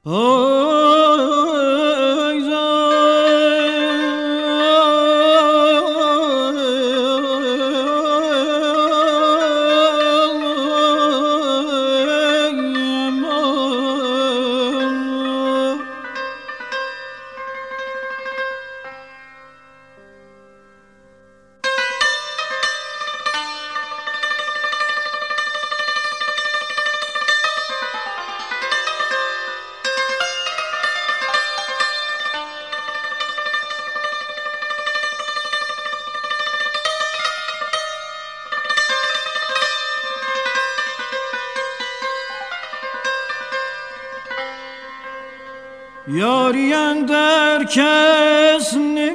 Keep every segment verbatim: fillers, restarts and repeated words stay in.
یاری اندر کس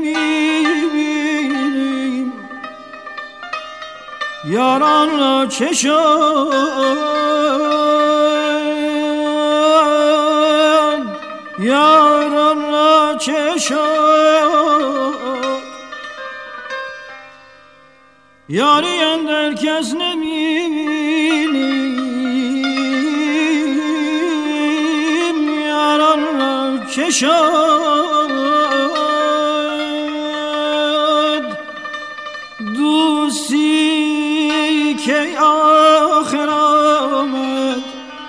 نمیبینیم، یاران را چه شد، یاران را چه شد. یاری اندر کس نمیبینیم، یاران را چه شد. دوستی که آخر آمد،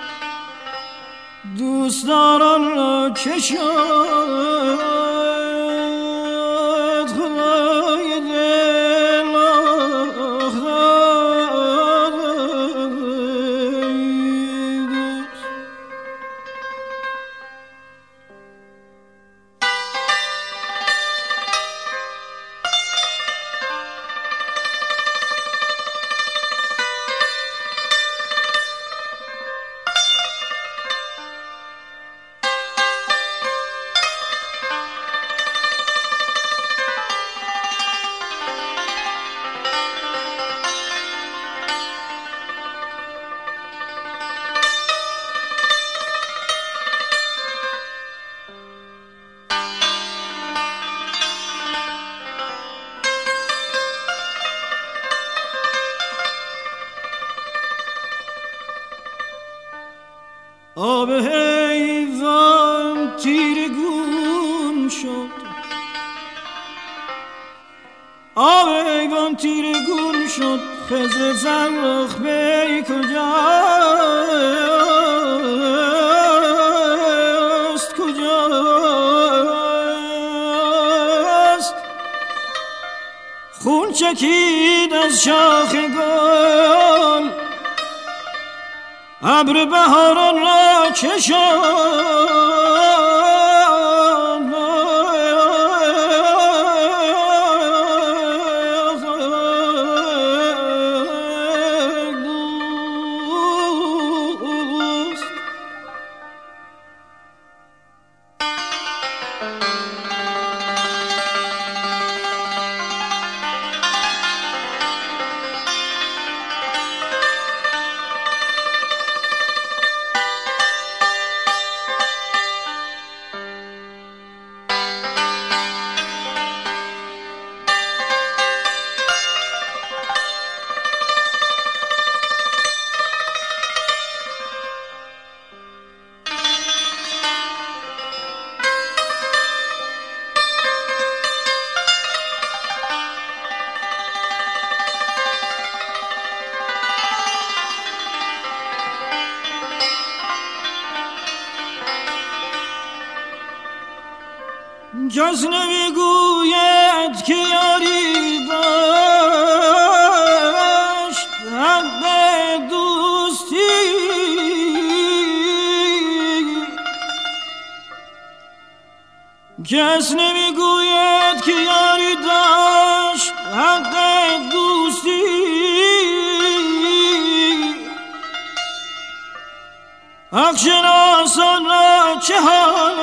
دوستداران را چه شد. خدای دل آب حیوان تیرگون شد، آب حیوان تیرگون شد. خضر فرخ بی کجاست، کجاست؟ خون چکید از شاخ گل، ابر بهاران را چه شد. کس نمیگوید که یاری داشت حق دوستی، کس نمیگوید که یاری داشت حق دوستی. حق شناسان را چه حال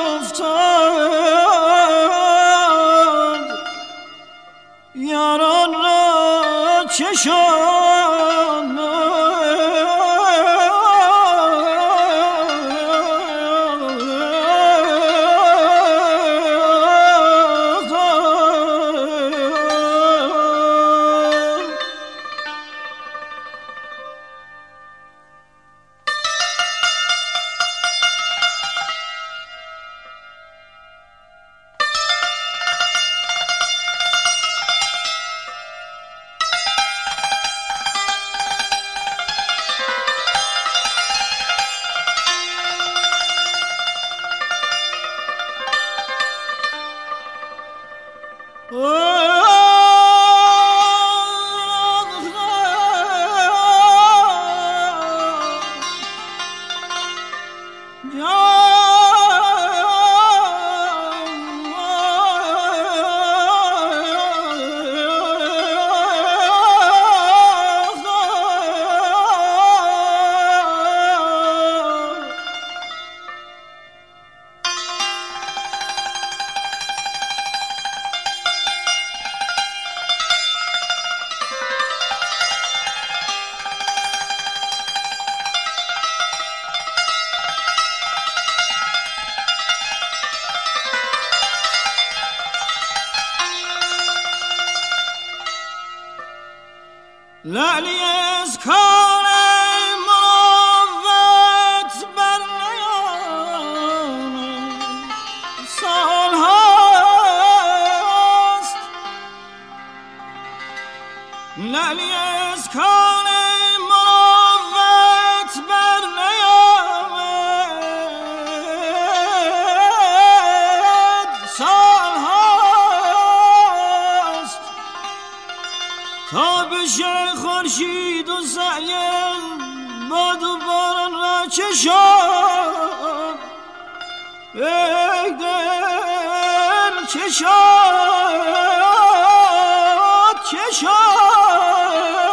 افتاد، یاران را چه شد. لعلی از کار مروت بر نیامد سال هاست لعلی از کار مروت بر نیامد سال هاست تا بشه خورشید و سعیم باد و باران را چشان ای دل چشان چشان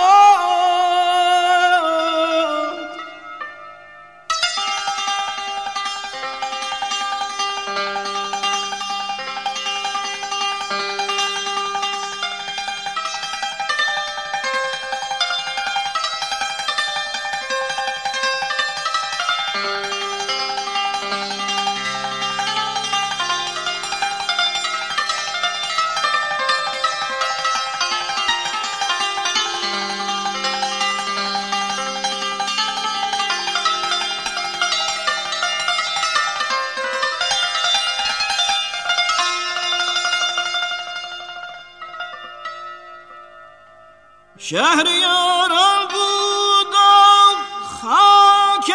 شهریاران بود و خاک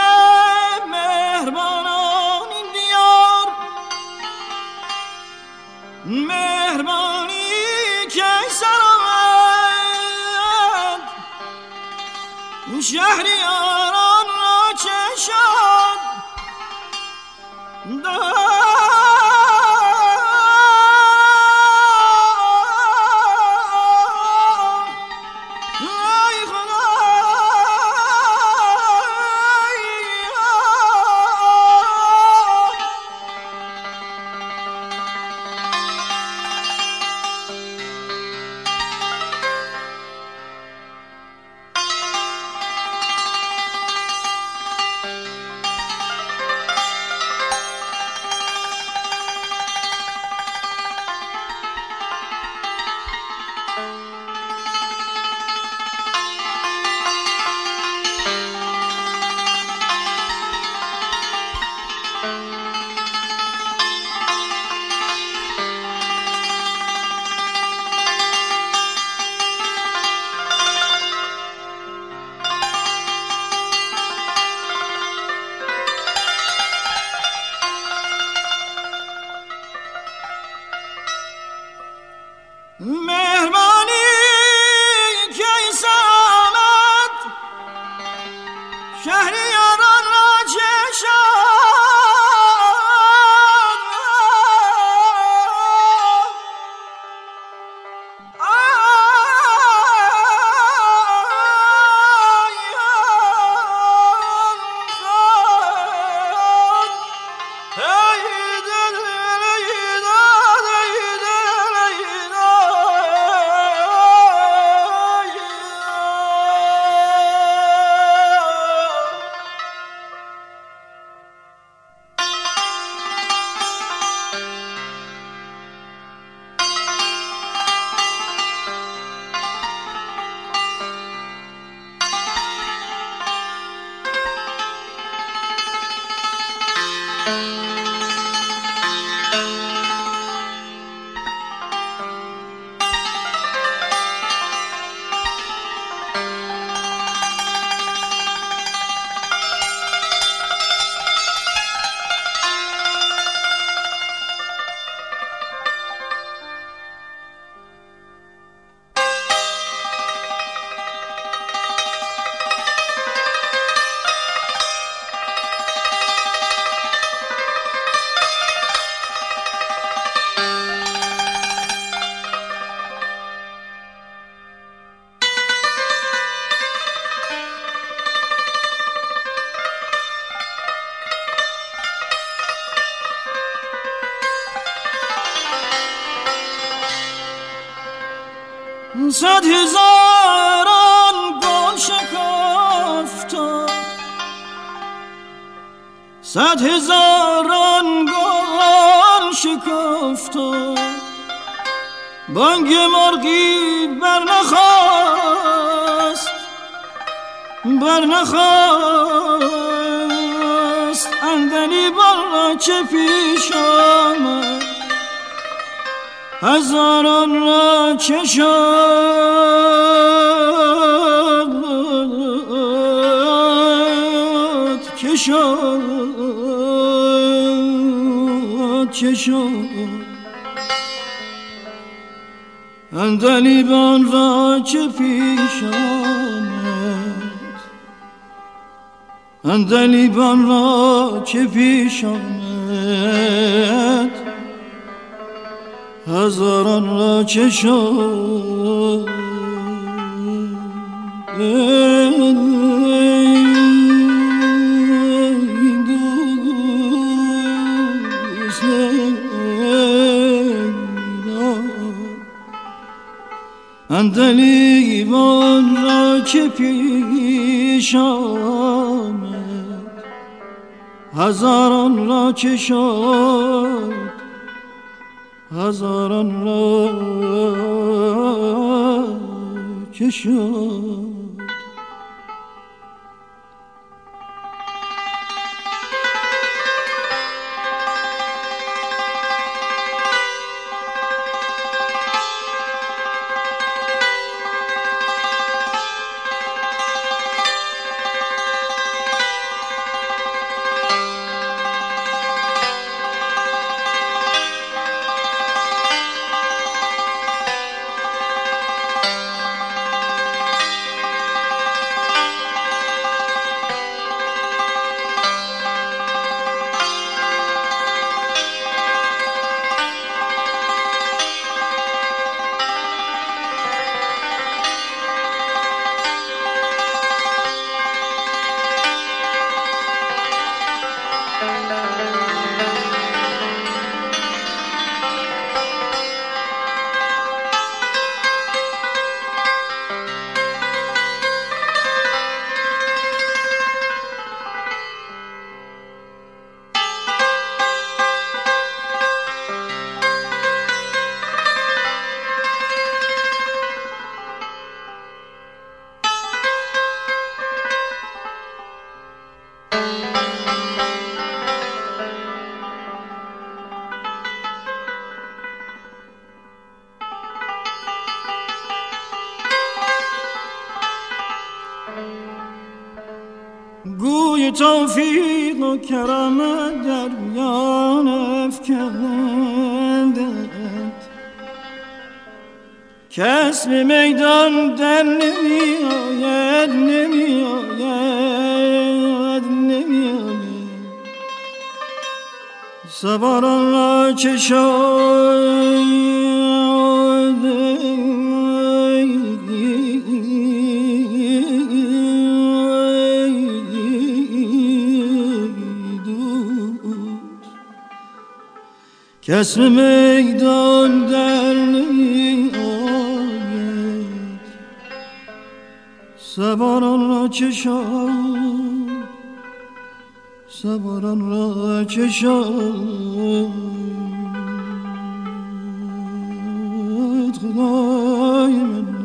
مهربانان این دیار مهربانی که سر آمد شهریاران را چشان مهربانی که سامد شهریاران را چشان صد هزاران گل شکافتا، صد هزاران گل شکافتا، بانگ مرغی برنخواست برنخواست عندلیبان را چه پیش آمد، هزاران را چه شد که شد چه شد، عندلیبان را چه پیش آمد، عندلیبان را چه پیش آمد، هزاران را چه شد. عندلیبان را چه پیش آمد، هزاران را چه شد، هزاران را چه شد. گوی توفیق و کرامت در میان افکندند، کس به میدان در نمی آید نمی آید نمی آید، سواران را چه شد، کس به میدان در نمی آید، سواران را چه شد، سواران را چه شد. خدای من